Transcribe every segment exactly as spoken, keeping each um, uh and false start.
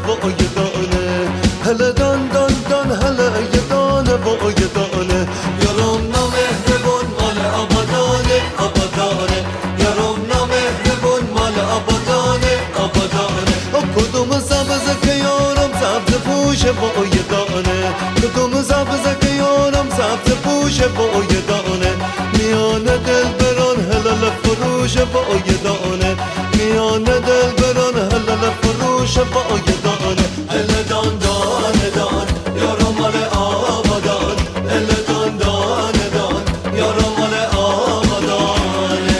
و یه دانه هله دان دان دان هله یه دانه و یه دانه یارم نامهربون مال آبادانه آبادانه یارم نامهربون مال آبادانه آبادانه کدوم سبزه که یارم سبز پوشه و یه دانه کدوم سبزه که یارم سبز پوشه و یه دانه میانه دل بران هلال فروشه و یه دانه میانه دل بران هلال فروشه و یه دانه هله دان دان دان یارم مال آبادان هله دان دان دان یارم مال آبادانه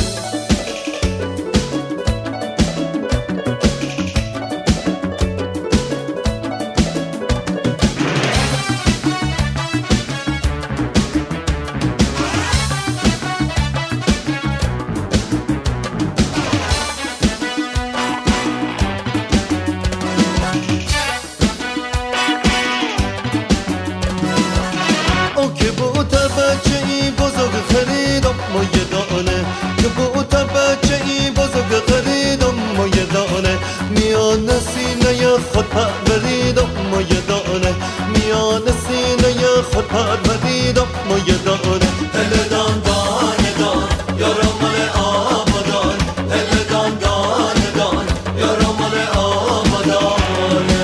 کبوتر بچه ای بزرگ خریدم ما یه دانه کبوتر بچه ای بزرگ خریدم ما یه دانه میان سینه خود پروریدم ما یه دانه میان سینه خود پروریدم ما یه دانه هله دان دان دان یارم مال آبادان هله دان دان دان یارم مال آبادانه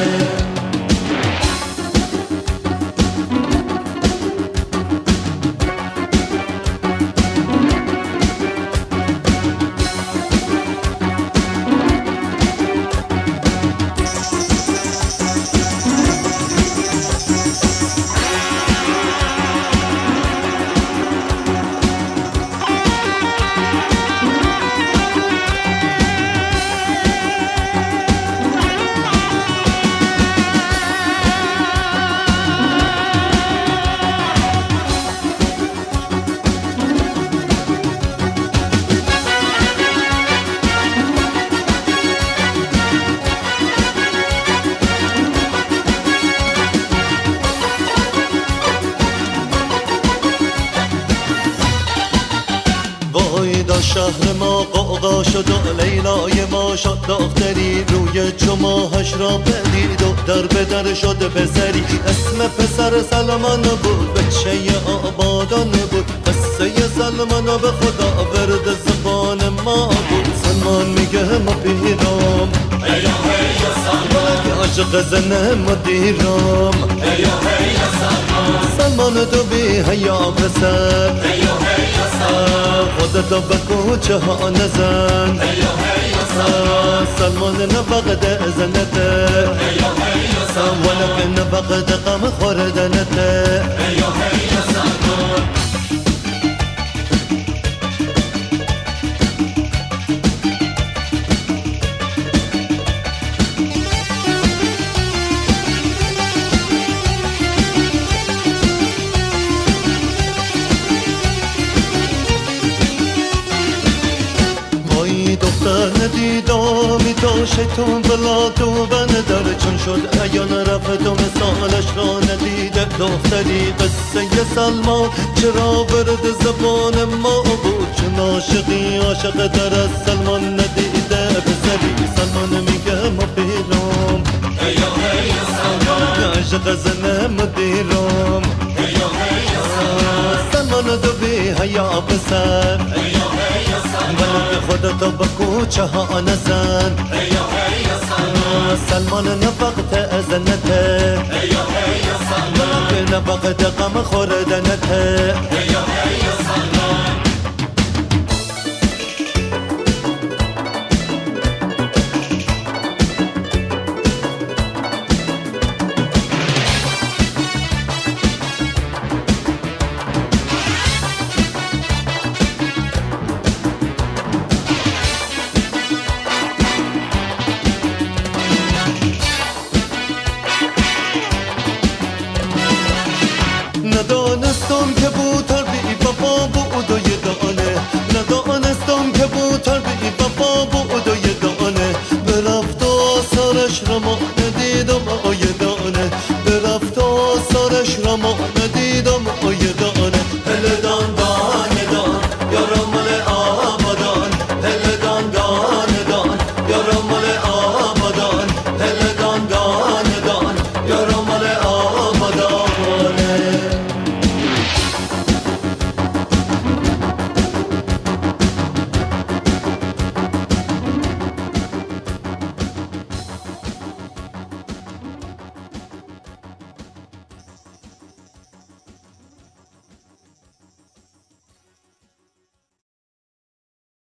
شهر ما قوقا شد و لیلای ما شد دختری روی چماهش را بدید و در به در شد پسری اسم پسر سلمان بود بچه آبادان بود قصه سلمان به خدا ورد زبان ما بود سلمان میگه ما پیرام هیا هیا سلمان عاشق زن مدیرام هیا هیا سلمان سلمان تو بی هیا پسر هیا هیا سلمان خودتو به کوچه ها نزن هیا هیا سلمان سلمان نفقد زنته هیا هیا سلمان ولکن نفقد غم خوردنته هیا هیا سلمان دختر ندیدامی تا شیطون بلا تو بندر چون شد ایان رفت و مثالش را ندیده دختری قصه سلمان چرا ورد زبان ما بود چون عاشقی عاشق در از سلمان ندیده پسری سلمان میگه ما پیرام هیا هیا سلمان عاشق زن مدیرام هیا هیا سلمان سلمان دو بی هیا پسر هیا هیا سلمان خودتو به کوچه ها نزن هیا هیا سلمان سلمان نفقت ازنته هیا هیا سلمان نفقت غم خوردنته هیا هیا سلمان ندانستم که بوتر بی وفا بود و یه دانه ندانستم که بوتر بی وفا بود و یه دانه برفت و آثارش را ما